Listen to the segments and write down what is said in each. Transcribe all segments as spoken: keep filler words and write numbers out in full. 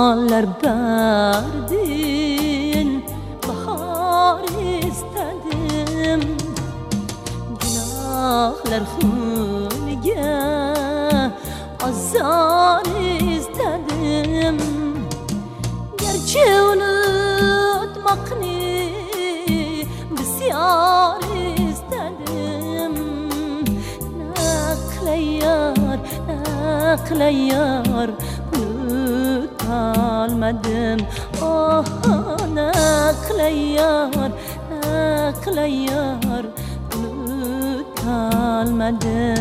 Gullar berdin, bahar istedim. Günahlar hülge, azar istedim. Gerçi unutmakni bisyar istedim. Ne kılayar, ne kılayar unutamadım. Oh ne kılayar, ne kılayar unutamadım.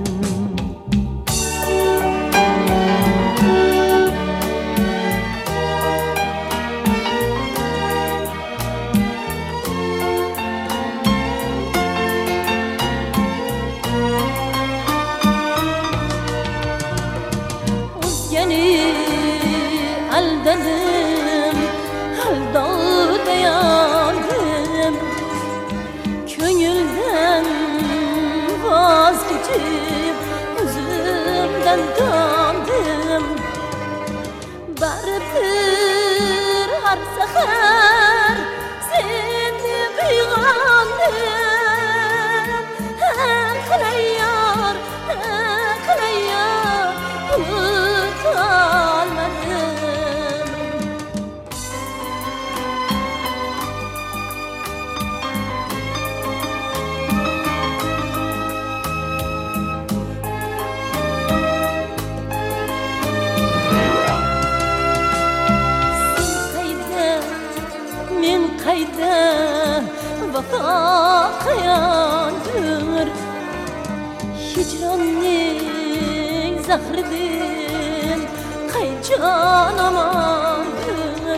Eldedim, elda dayandım. Könülden vazgeçip özümden dandım. Barıpır her seher seni peygamdım. Kılayar, kılayar unutamadım. Kayda vafa kayandır. Hicranning zahridan kay can amandır.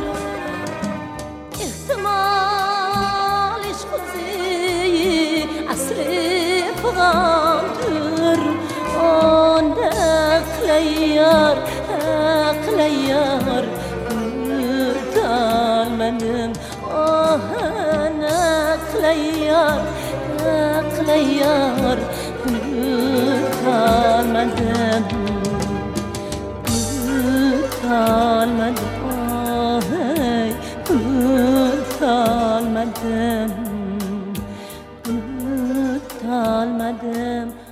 İhtimal işqizi asri fıgandır. Onda kılayar, kılayar unutamadım. Oh ne kılayar, ne kılayar unutamadım. Unutamadım, oh hey unutamadım. Unutamadım.